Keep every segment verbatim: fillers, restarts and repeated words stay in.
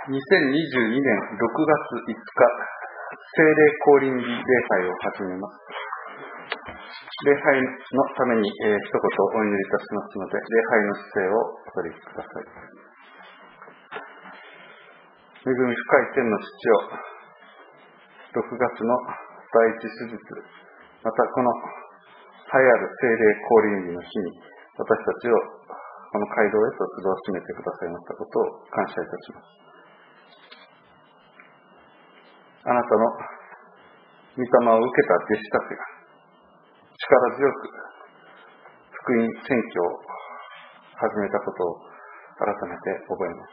にせんにじゅうにねんろくがついつか、聖霊降臨日礼拝を始めます。礼拝のために、えー、一言お祈りいたしますので、礼拝の姿勢をお取りください。恵み深い天の父よ、ろくがつの第一手術、またこの栄えある聖霊降臨日の日に、私たちをこの街道へと集わしめてくださいましたことを感謝いたします。あなたの御霊を受けた弟子たちが力強く福音宣教を始めたことを改めて覚えます。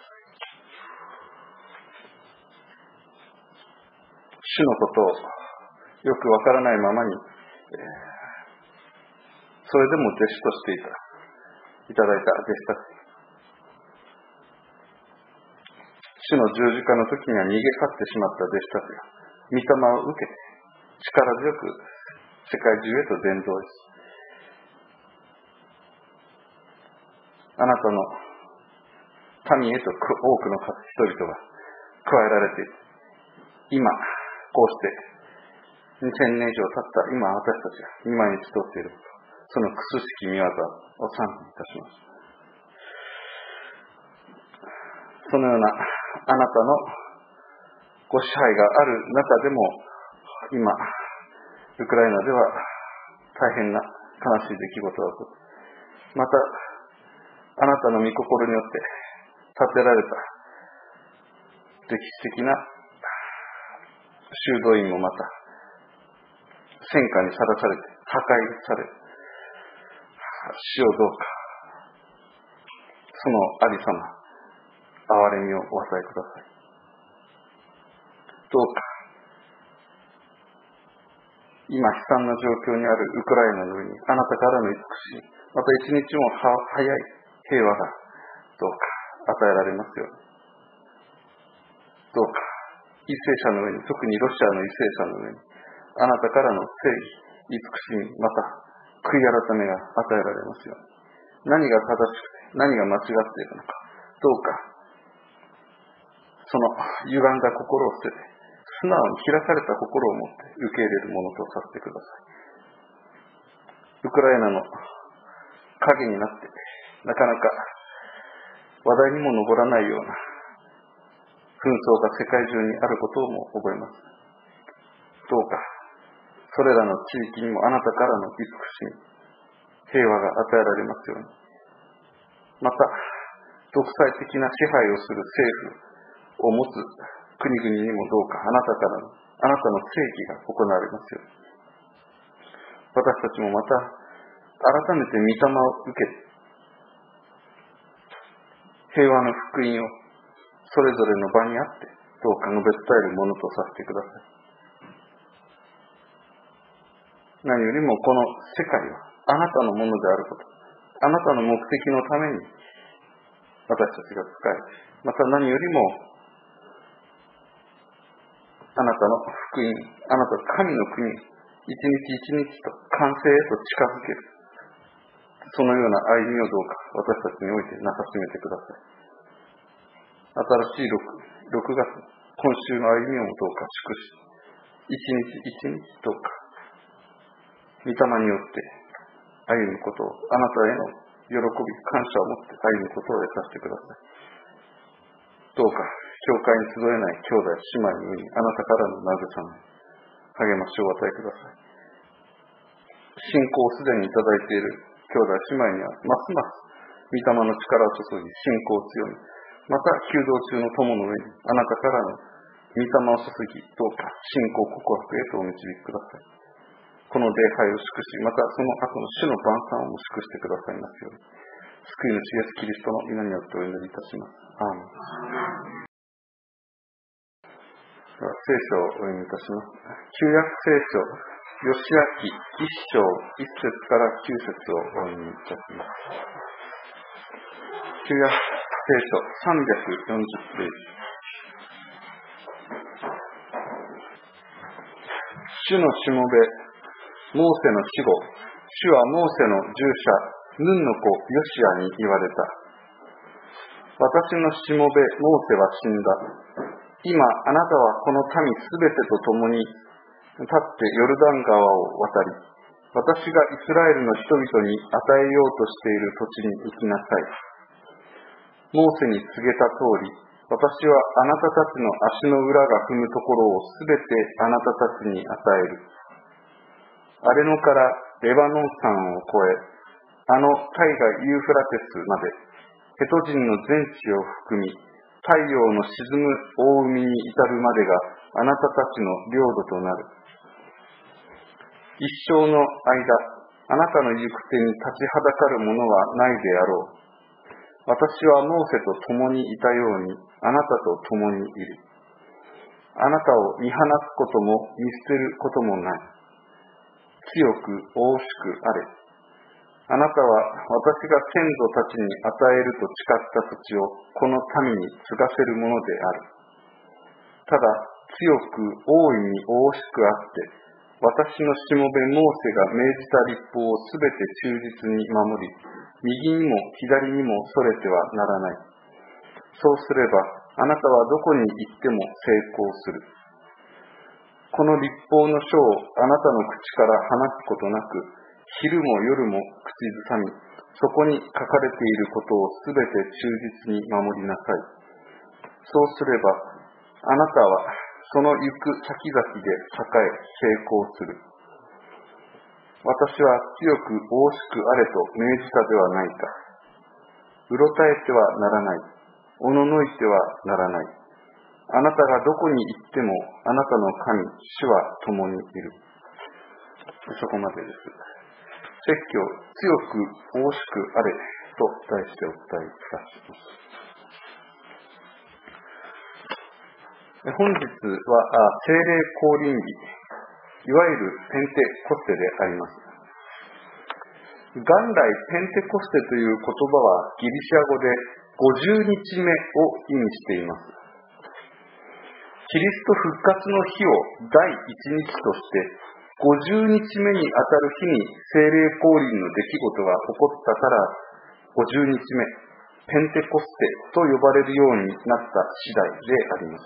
主のことをよくわからないままに、えー、それでも弟子としていたいただいた弟子たち、主の十字架の時には逃げ去ってしまった弟子たちが御霊を受けて力強く世界中へと伝道し、あなたの民へと多くの人々が加えられている。今こうしてにせんねん以上経った今、私たちが御前に集っていること、そのくすしき御業を賛美いたします。そのようなあなたのご支配がある中でも、今ウクライナでは大変な悲しい出来事が起こる。またあなたの御心によって建てられた歴史的な修道院もまた戦火にさらされて破壊される。主よ、どうかそのありさま、憐れみをお与えください。どうか今悲惨な状況にあるウクライナの上にあなたからの慈しみ、また一日も早い平和がどうか与えられますように。どうか為政者の上に、特にロシアの為政者の上にあなたからの正義、慈しみ、また悔い改めが与えられますように。何が正しくて何が間違っているのか、どうかその歪んだ心を捨てて、素直に開かれた心を持って受け入れるものとさせてください。ウクライナの影になってなかなか話題にも上らないような紛争が世界中にあることをも覚えます。どうかそれらの地域にもあなたからの慈しみ、平和が与えられますように。また独裁的な支配をする政府を持つ国々にもどうかあなたからのあなたの正義が行われますように。私たちもまた改めて御霊を受けて平和の福音をそれぞれの場にあってどうか述べ伝えるものとさせてください。何よりもこの世界はあなたのものであること、あなたの目的のために私たちが使え、また何よりもあなたの福音、あなた神の国、一日一日と完成へと近づける、そのような歩みをどうか私たちにおいてなさしめてください。新しい 6, 6月、今週の歩みをどうか祝し、一日一日どうか御霊によって歩むことを、あなたへの喜び、感謝を持って歩むことを得させてください。どうか教会に集えない兄弟姉妹の上にあなたからの慰め、励ましを与えください。信仰をすでにいただいている兄弟姉妹にはますます御霊の力を注ぎ信仰を強め、また求道中の友の上にあなたからの御霊を注ぎ、どうか信仰告白へとお導きください。この礼拝を祝し、またその後の主の晩餐をも祝してくださいますように、救い主イエスキリストの皆によってお祈りいたします。アーメン。聖書をお読みいたします。旧約聖書、ヨシア記一章一節から九節をお読みいたします。旧約聖書さんびゃくよんじゅうページ。主のしもべ、モーセの死後、主はモーセの従者、ヌンの子ヨシアに言われた。 私のしもべ、モーセは死んだ。今、あなたはこの民すべてと共に立ってヨルダン川を渡り、私がイスラエルの人々に与えようとしている土地に行きなさい。モーセに告げた通り、私はあなたたちの足の裏が踏むところをすべてあなたたちに与える。アレノからレバノン山を越え、あの大河ユーフラテスまで、ヘト人の全地を含み、太陽の沈む大海に至るまでがあなたたちの領土となる。一生の間、あなたの行く手に立ちはだかるものはないであろう。私はモーセと共にいたように、あなたと共にいる。あなたを見放すことも見捨てることもない。強く大しくあれ。あなたは私が先祖たちに与えると誓った土地をこの民に継がせるものである。ただ強く大いに大しくあって、私のしもべモーセが命じた律法をすべて忠実に守り、右にも左にもそれてはならない。そうすればあなたはどこに行っても成功する。この律法の書をあなたの口から話すことなく、昼も夜も口ずさみ、そこに書かれていることをすべて忠実に守りなさい。そうすれば、あなたはその行く先々で栄え、成功する。私は強く大しくあれと命じたではないか。うろたえてはならない。おののいてはならない。あなたがどこに行っても、あなたの神、主は共にいる。そこまでです。説教、強く大しくあれと題してお伝えいたします。本日は聖霊降臨日、いわゆるペンテコステであります。元来ペンテコステという言葉はギリシャ語でごじゅうにちめを意味しています。キリスト復活の日を第一日としてごじゅうにちめにあたる日に聖霊降臨の出来事が起こったからごじゅうにちめ、ペンテコステと呼ばれるようになった次第であります。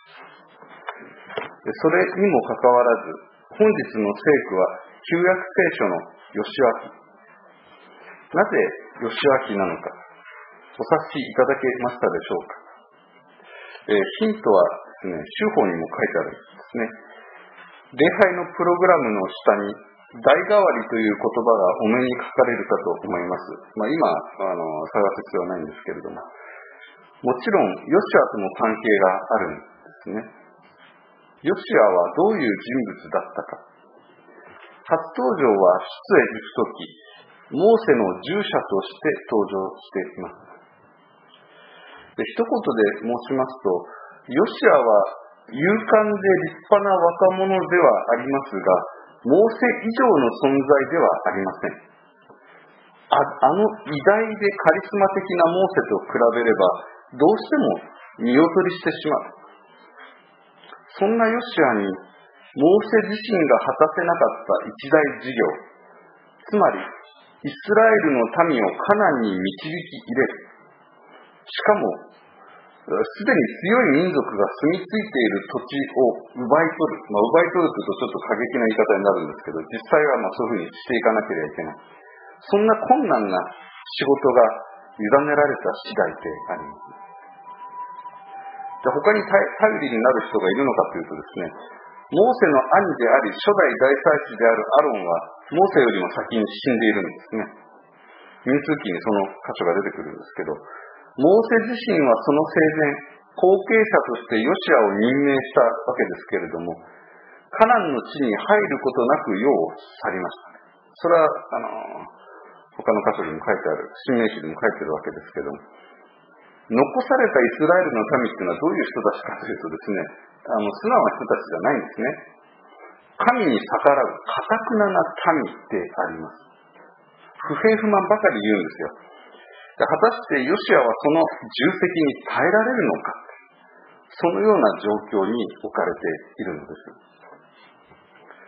それにもかかわらず、本日の聖句は旧約聖書の義明。なぜ義明なのか、お察しいただけましたでしょうか。えー、ヒントはですね、州法にも書いてあるんですね。礼拝のプログラムの下に代替わりという言葉がお目にかかれるかと思います。まあ、今あの探す必要はないんですけれども、もちろんヨシアとも関係があるんですね。ヨシアはどういう人物だったか。初登場は出エジプト記、モーセの従者として登場しています。で、一言で申しますと、ヨシアは勇敢で立派な若者ではありますが、モーセ以上の存在ではありません。あ, あの偉大でカリスマ的なモーセと比べれば、どうしても見劣りしてしまう。そんなヨシアに、モーセ自身が果たせなかった一大事業、つまり、イスラエルの民をカナンに導き入れる。しかも、すでに強い民族が住み着いている土地を奪い取る。まあ、奪い取るというとちょっと過激な言い方になるんですけど、実際はまあそういうふうにしていかなければいけない。そんな困難な仕事が委ねられた次第であります。じゃあ他に頼りになる人がいるのかというとですね、モーセの兄であり初代大祭司であるアロンはモーセよりも先に死んでいるんですね。民数記にその箇所が出てくるんですけど、モーセ自身はその生前、後継者としてヨシアを任命したわけですけれども、カナンの地に入ることなく世を去りました。それは、あの、他の箇所にも書いてある、新明記でも書いてるわけですけども、残されたイスラエルの民っていうのはどういう人たちかというとですね、あの、素直な人たちじゃないんですね。神に逆らう、堅くなな民であります。不平不満ばかり言うんですよ。果たしてヨシアはその重責に耐えられるのか、そのような状況に置かれているのです。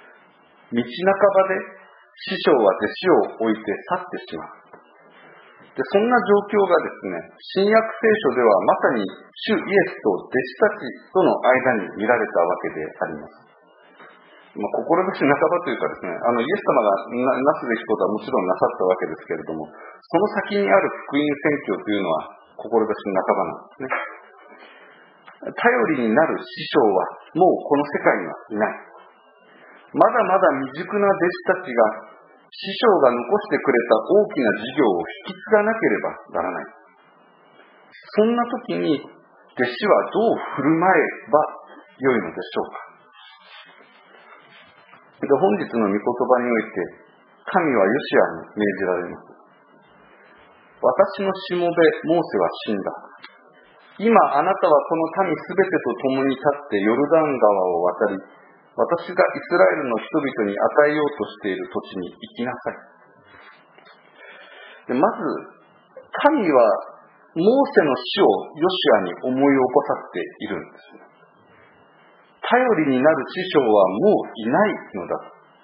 道半ばで師匠は弟子を置いて去ってしまう。 で、そんな状況がですね、新約聖書ではまさに主イエスと弟子たちとの間に見られたわけであります。まあ、志半ばというかですね、あの、イエス様が な, なすべきことはもちろんなさったわけですけれども、その先にある福音宣教というのは志半ばなんですね。頼りになる師匠はもうこの世界にはいない。まだまだ未熟な弟子たちが師匠が残してくれた大きな事業を引き継がなければならない。そんな時に弟子はどう振る舞えばよいのでしょうか。で、本日の御言葉において、神はヨシアに命じられます。私のしもべモーセは死んだ。今あなたはこの民すべてと共に立ってヨルダン川を渡り、私がイスラエルの人々に与えようとしている土地に行きなさい。で、まず、神はモーセの死をヨシアに思い起こさせているんです。頼りになる師匠はもういないのだ。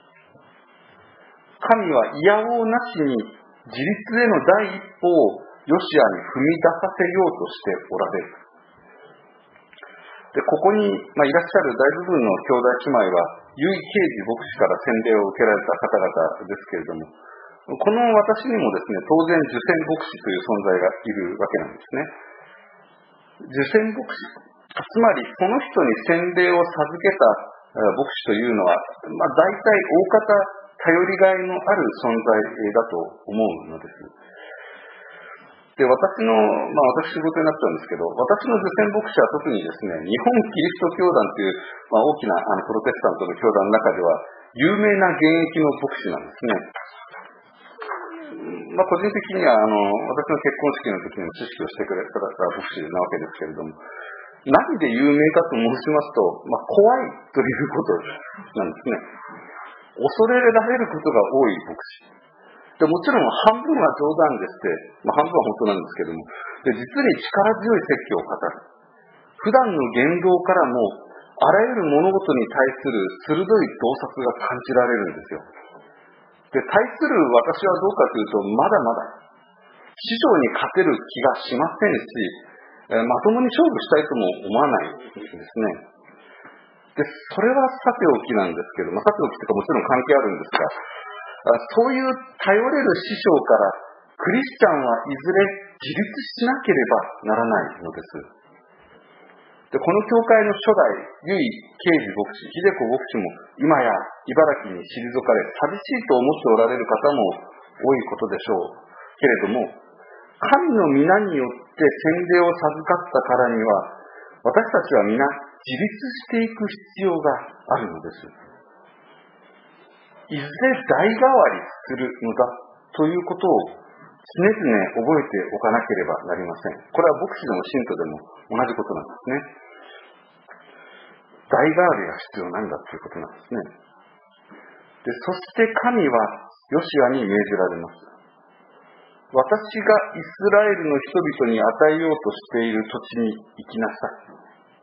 神はいやおうなしに自立への第一歩をヨシアに踏み出させようとしておられる。で、ここに、まあ、いらっしゃる大部分の兄弟姉妹は、由井啓治牧師から洗礼を受けられた方々ですけれども、この私にもですね、当然受洗牧師という存在がいるわけなんですね。受洗牧師、つまりその人に洗礼を授けた牧師というのは、まあ、大体大方頼りがいのある存在だと思うのです。で、私の、まあ私仕事になっちゃうんですけど、私の受洗牧師は特にですね、日本キリスト教団という、まあ、大きなあのプロテスタントの教団の中では、有名な現役の牧師なんですね。まあ個人的には、あの、私の結婚式の時にも知識をしてくれた牧師なわけですけれども、何で有名かと申しますと、まあ怖いということなんですね。恐れられることが多い牧師。でもちろん半分は冗談でして、まあ、半分は本当なんですけども、で実に力強い説教を語る。普段の言動からも、あらゆる物事に対する鋭い洞察が感じられるんですよ。で、対する私はどうかというと、まだまだ、師匠に勝てる気がしませんし、まともに勝負したいとも思わないんですね。で、それはさておきなんですけど、まあ、さておきというかもちろん関係あるんですが、そういう頼れる師匠からクリスチャンはいずれ自立しなければならないのです。で、この教会の初代、由井啓治牧師、秀子牧師も今や茨城に退かれ、寂しいと思っておられる方も多いことでしょう。けれども、神の皆によって洗礼を授かったからには、私たちは皆自立していく必要があるのです。いずれ代替わりするのだということを常々覚えておかなければなりません。これは牧師でも信徒でも同じことなんですね。代替わりが必要なんだということなんですね。で、そして神はヨシアに命じられます。私がイスラエルの人々に与えようとしている土地に行きなさい。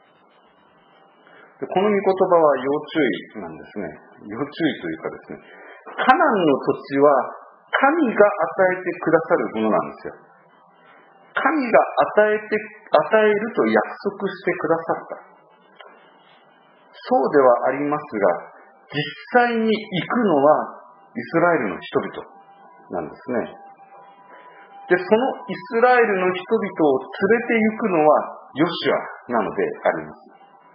この御言葉は要注意なんですね。要注意というかですね、カナンの土地は神が与えてくださるものなんですよ。神が与えて、与えると約束してくださった。そうではありますが、実際に行くのはイスラエルの人々なんですね。で、そのイスラエルの人々を連れて行くのはヨシュアなのであります。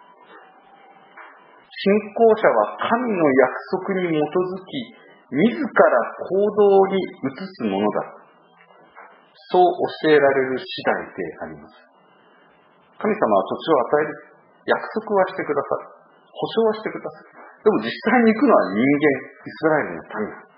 信仰者は神の約束に基づき、自ら行動に移すものだ。そう教えられる次第であります。神様は土地を与える。約束はしてくださる。保証はしてくださる。でも実際に行くのは人間、イスラエルの民だ。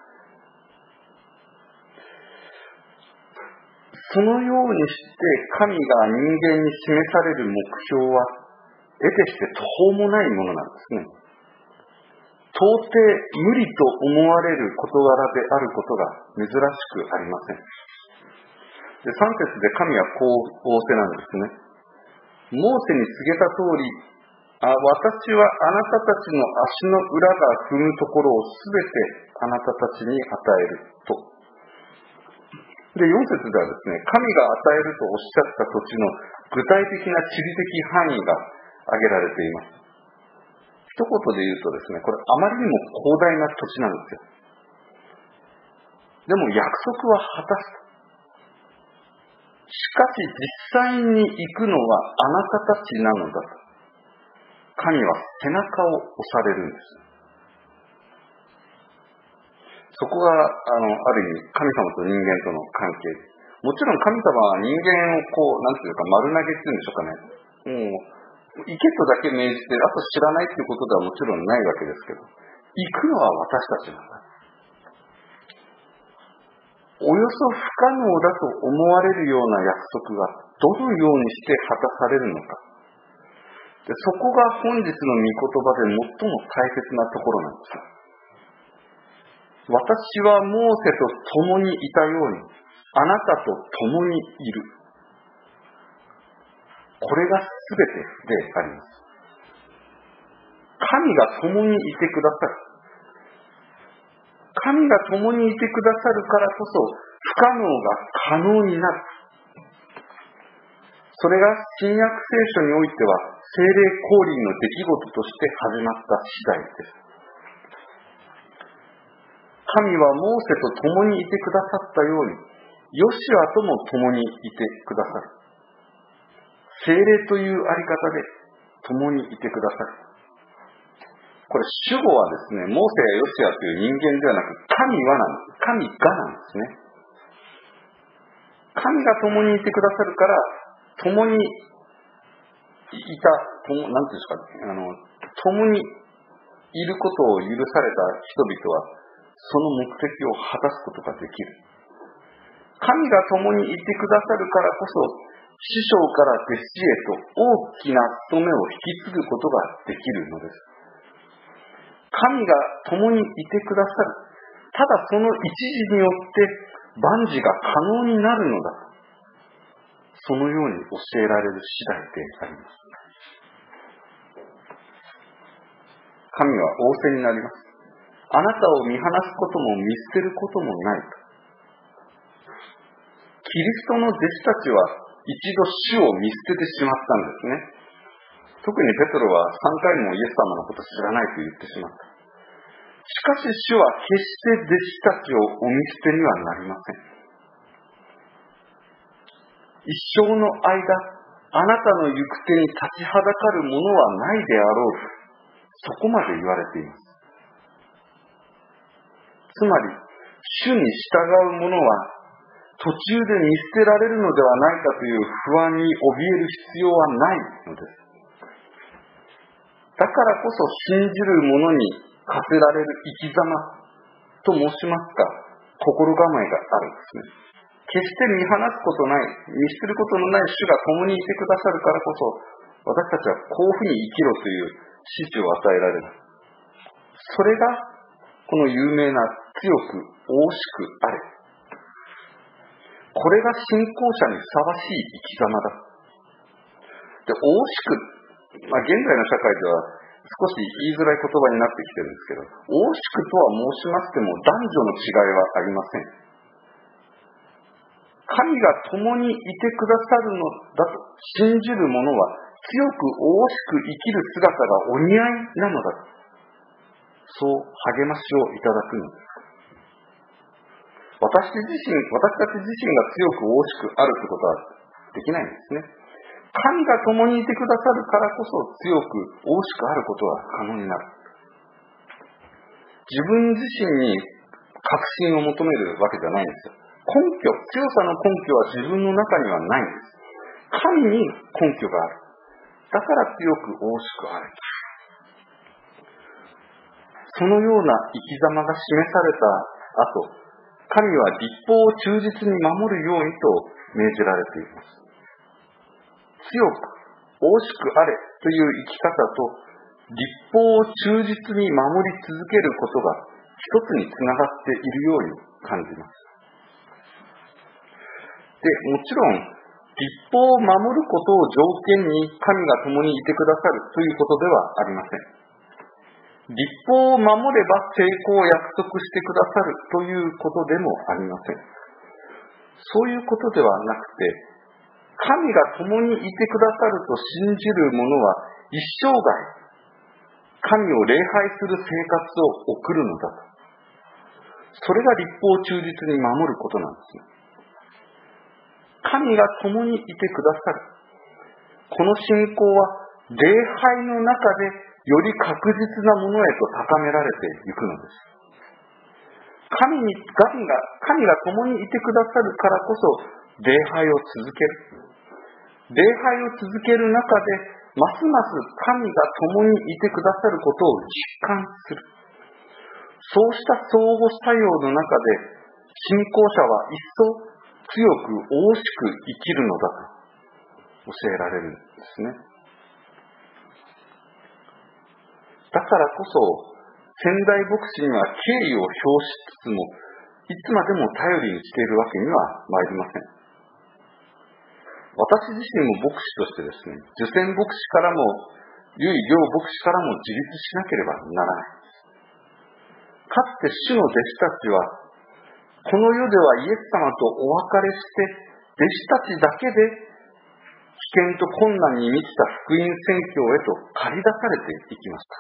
そのようにして神が人間に示される目標は、得てして途方もないものなんですね。到底無理と思われる事柄であることが珍しくありません。で、さん節で神はこう仰せなんですね。モーセに告げた通り、あ私はあなたたちの足の裏が踏むところをすべてあなたたちに与えると。 で、よん節ではですね、神が与えるとおっしゃった土地の具体的な地理的範囲が挙げられています。一言で言うとですね、これあまりにも広大な土地なんですよ。でも約束は果たす。しかし実際に行くのはあなたたちなのだと。神は背中を押されるんです。そこが、あの、ある意味、神様と人間との関係。もちろん神様は人間をこう、なんていうか、丸投げっていうんでしょうかね。もう、行けとだけ命じて、あと知らないっていうことではもちろんないわけですけど、行くのは私たちなんだ。およそ不可能だと思われるような約束がどのようにして果たされるのか。で、そこが本日の御言葉で最も大切なところなんです。私はモーセと共にいたように、あなたと共にいる。これが全てであります。神が共にいてくださる。神が共にいてくださるからこそ、不可能が可能になる。それが新約聖書においては、聖霊降臨の出来事として始まった次第です。神はモーセと共にいてくださったように、ヨシュアとも共にいてくださる。聖霊というあり方で共にいてくださる。これ主語はですね、モーセやヨシュアという人間ではなく、神はなんです。神がなんですね。神が共にいてくださるから、共にいた、共なんていうんですか、あの、共にいることを許された人々は、その目的を果たすことができる。神が共にいてくださるからこそ、師匠から弟子へと大きな務めを引き継ぐことができるのです。神が共にいてくださる。ただその一時によって万事が可能になるのだ。そのように教えられる次第であります。神は仰せになります。あなたを見放すことも見捨てることもないと。キリストの弟子たちは一度主を見捨ててしまったんですね。特にペトロはさんかいもイエス様のこと知らないと言ってしまった。しかし主は決して弟子たちをお見捨てにはなりません。一生の間、あなたの行く手に立ちはだかるものはないであろうと、そこまで言われています。つまり、主に従う者は途中で見捨てられるのではないかという不安に怯える必要はないのです。だからこそ信じる者に課せられる生き様と申しますか、心構えがあるんですね。決して見放すことない、見捨てることのない主が共にいてくださるからこそ、私たちはこういうふうに生きろという指示を与えられる。それがこの有名な強く大しくあれ。これが信仰者にふさわしい生き様だ。で、大しく、まあ、現在の社会では少し言いづらい言葉になってきてるんですけど、大しくとは申しましても男女の違いはありません。神が共にいてくださるのだと信じる者は強く大しく生きる姿がお似合いなのだと、そう励ましをいただくのです。私自身、私たち自身が強く大しくあるということはできないんですね。神が共にいてくださるからこそ強く大しくあることは可能になる。自分自身に確信を求めるわけじゃないんですよ。根拠、強さの根拠は自分の中にはないんです。神に根拠がある。だから強く大しくある。そのような生き様が示された後、神は律法を忠実に守るようにと命じられています。強く、大しくあれという生き方と、律法を忠実に守り続けることが一つにつながっているように感じます。で、もちろん、律法を守ることを条件に神が共にいてくださるということではありません。律法を守れば成功を約束してくださるということでもありません。 そういうことではなくて、神が共にいてくださると信じる者は一生涯、神を礼拝する生活を送るのだと。それが律法を忠実に守ることなんですね。神が共にいてくださる。この信仰は礼拝の中でより確実なものへと高められていくのです。神に、神が、神が共にいてくださるからこそ礼拝を続ける。礼拝を続ける中で、ますます神が共にいてくださることを実感する。そうした相互作用の中で、信仰者は一層強く大しく生きるのだと教えられるんですね。だからこそ、先代牧師には敬意を表しつつも、いつまでも頼りにしているわけには参りません。私自身も牧師としてですね、受選牧師からも、唯両牧師からも自立しなければならない。かつて主の弟子たちは、この世ではイエス様とお別れして、弟子たちだけで危険と困難に満ちた福音宣教へと駆り出されていきました。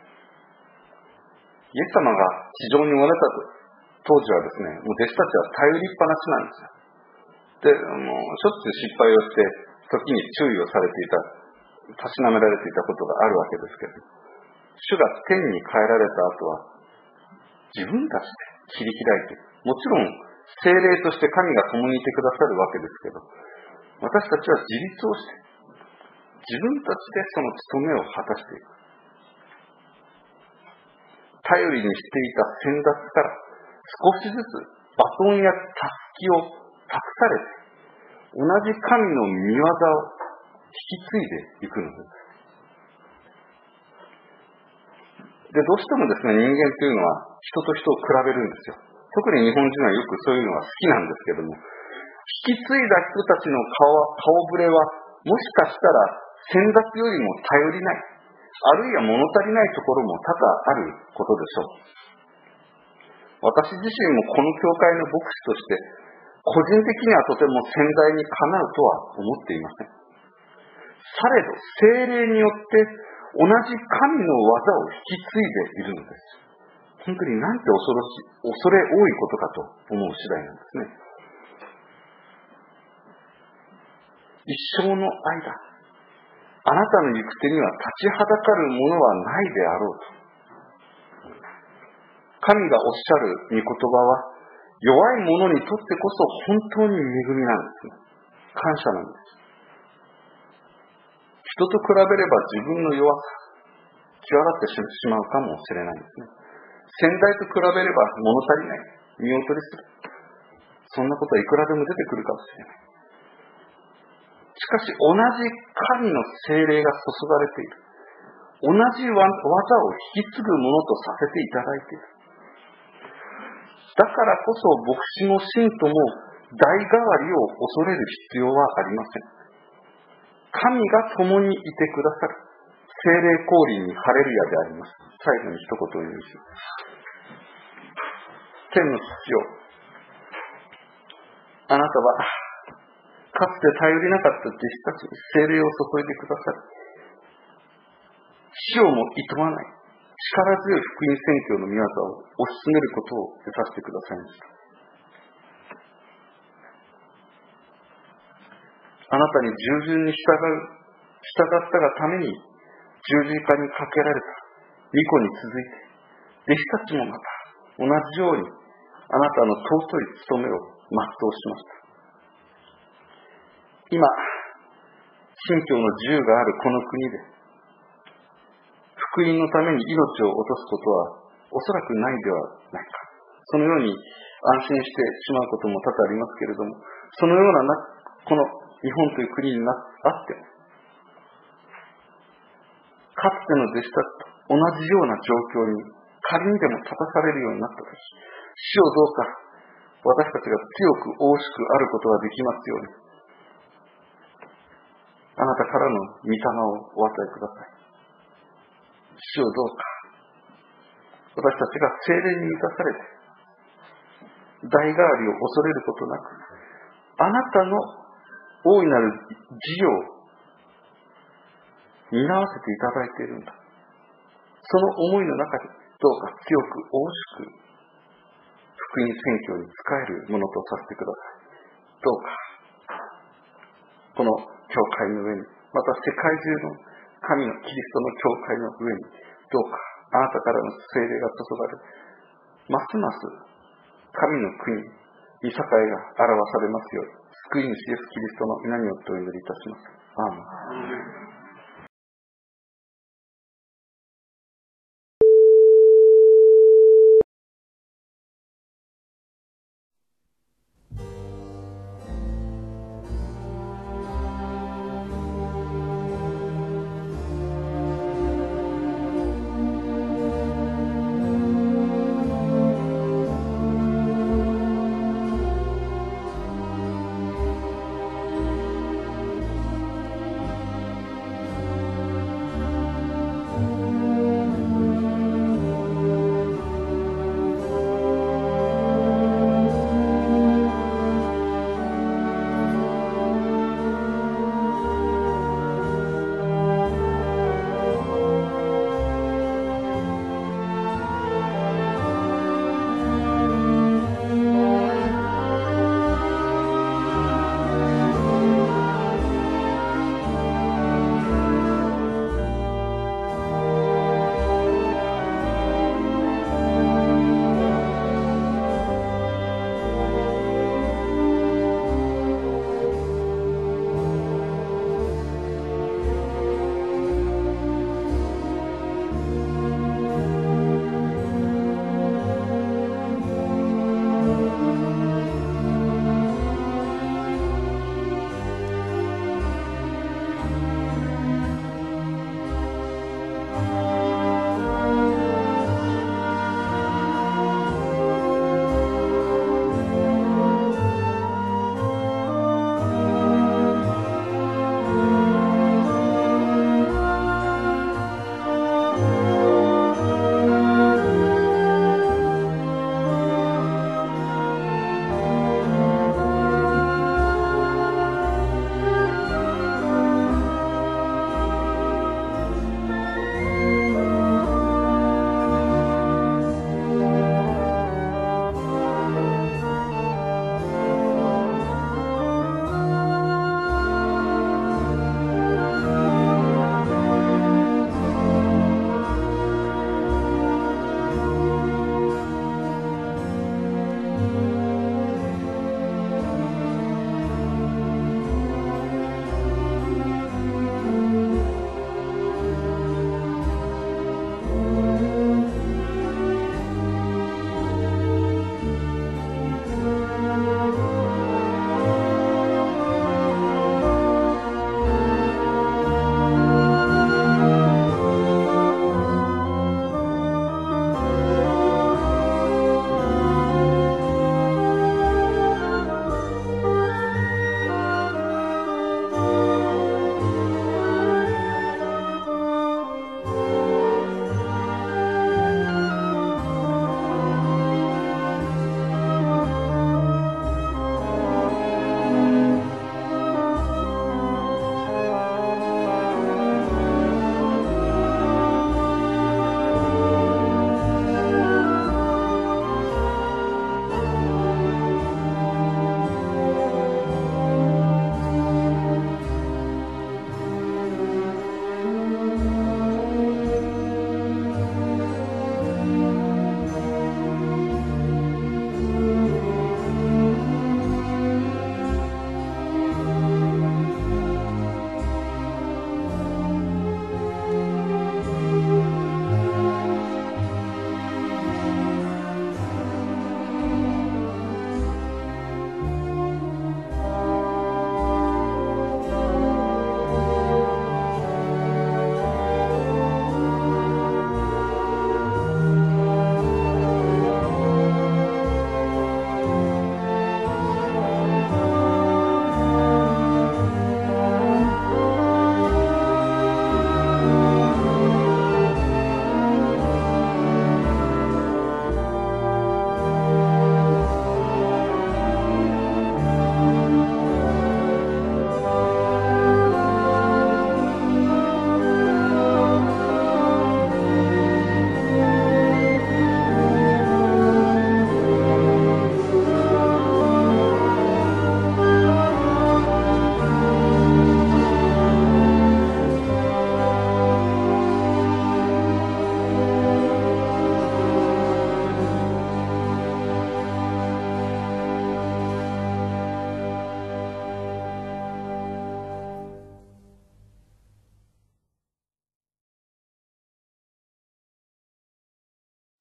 イエス様が地上におられた当時はですね、もう弟子たちは頼りっぱなしなんですよ。で、もうしょっちゅう失敗をして、時に注意をされていた、たしなめられていたことがあるわけですけど、主が天に帰られた後は、自分たちで切り開いて、もちろん聖霊として神が共にいてくださるわけですけど、私たちは自立をして、自分たちでその務めを果たしていく。頼りにしていた先達から少しずつバトンやタスキを託されて、同じ神の御業を引き継いでいくのです。で、どうしてもですね、人間というのは人と人を比べるんですよ。特に日本人はよくそういうのは好きなんですけども、引き継いだ人たちの顔、顔ぶれはもしかしたら先達よりも頼りない、あるいは物足りないところも多々あることでしょう。私自身もこの教会の牧師として、個人的にはとても先代にかなうとは思っていません。されど、聖霊によって同じ神の技を引き継いでいるのです。本当になんて恐ろしい、恐れ多いことかと思う次第なんですね。一生の間、あなたの行く手には立ちはだかるものはないであろうと。神がおっしゃる御言葉は、弱い者にとってこそ本当に恵みなんですね。感謝なんです。人と比べれば自分の弱さ、際立ってしまうかもしれないですね。先代と比べれば物足りない、見劣りする。そんなことはいくらでも出てくるかもしれない。しかし同じ神の聖霊が注がれている。同じ技を引き継ぐものとさせていただいている。だからこそ牧師も信徒も代替わりを恐れる必要はありません。神が共にいてくださる。聖霊降臨にハレルヤであります。最後に一言を言います。天の父よ、あなたはかつて頼りなかった弟子たちに聖霊を注いでくださる。死をもいとわない力強い福音宣教の御業を推し進めることを許させてくださいました。あなたに従順に従う、従ったがために十字架にかけられた御子に続いて、弟子たちもまた同じようにあなたの尊い務めを全うしました。今、信教の自由があるこの国で、福音のために命を落とすことはおそらくないではないか。そのように安心してしまうことも多々ありますけれども、そのようなな、この日本という国になあって、かつての弟子たちと同じような状況に仮にでも立たされるようになったとき、主をどうか私たちが強く大しくあることができますように、あなたからの御霊をお与えください。主をどうか私たちが聖霊に満たされて代替わりを恐れることなく、 あなたの大いなる事業を担わせていただいているんだ。その思いの中でどうか強く大しく福音宣教に使えるものとさせてください。どうかこの教会の上に、また世界中の神のキリストの教会の上に、どうかあなたからの聖霊が注がれ、ますます神の国、御栄が表されますように、救い主イエスキリストの皆によってお祈りいたします。アーメン。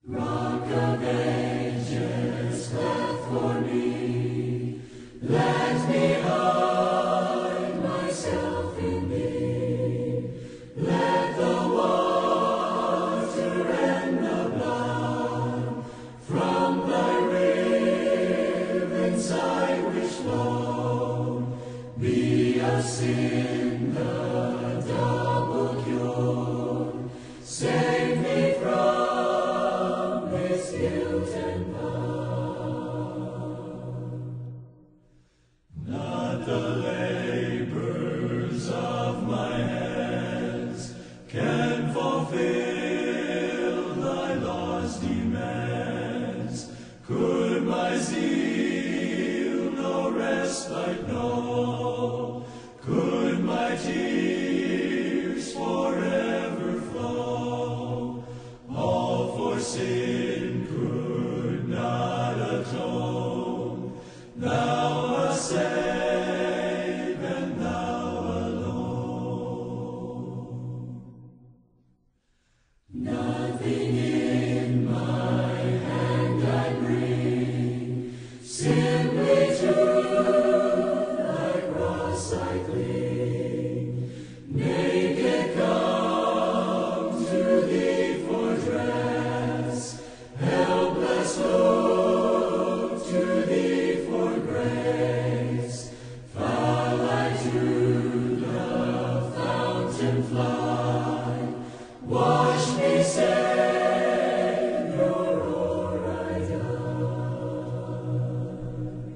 Rock of ages, cleft for me, let me hide myself in thee. Let the water and the blood from thy riven side which flow be of sin the double cure. Save me from this guilt and blood. Not the labors of my hands can fulfill thy law's demands. Could my zeal no respite know? Could my tears forever flow? All for sin could not atone. Thou must save, and thou alone. Nothing in my hand I bring, simply to thy cross I cling. Naked come to thee for dress, helpless look to thee for grace. Fall I to the fountain fly, wash me, Savior, or I die.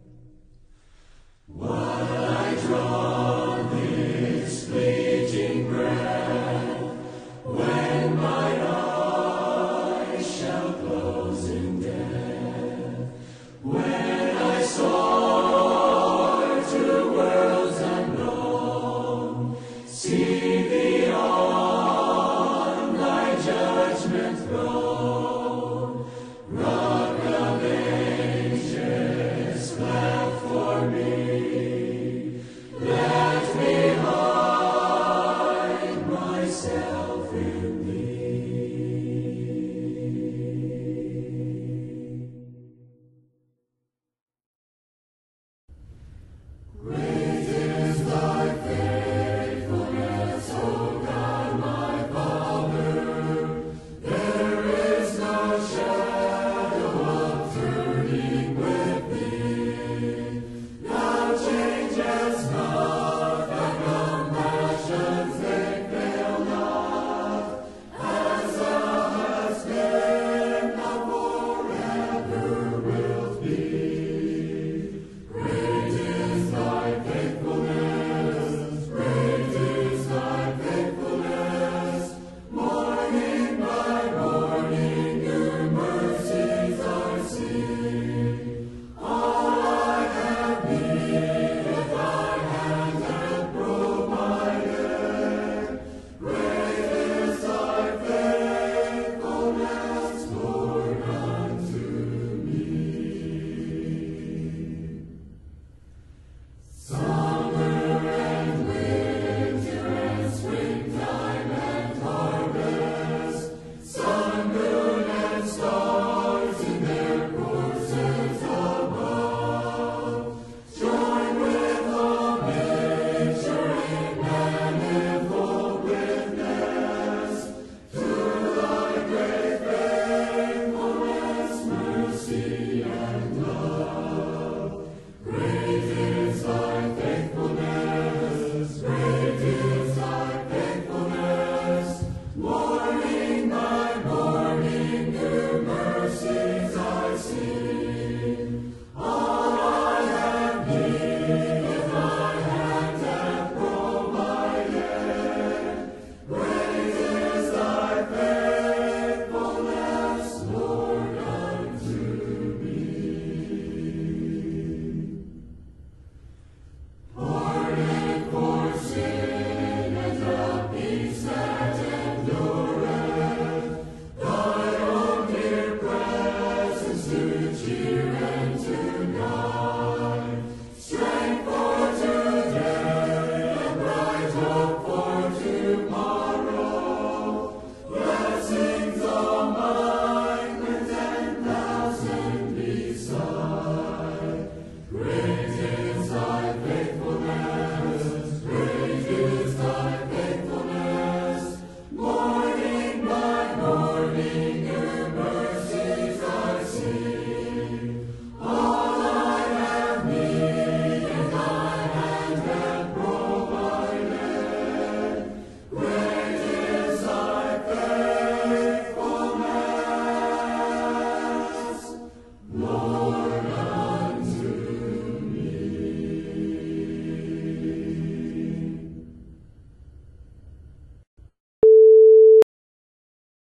While I draw this fleeting breath, when my eyes shall close in death, when I soar to worlds unknown, see thee on thy judgment throne. Rock of ages, cleft for me, let me hide myself in thee. Great is thy faithfulness, O God, my Father. There is no shadow of turning with thee. Thou changest not.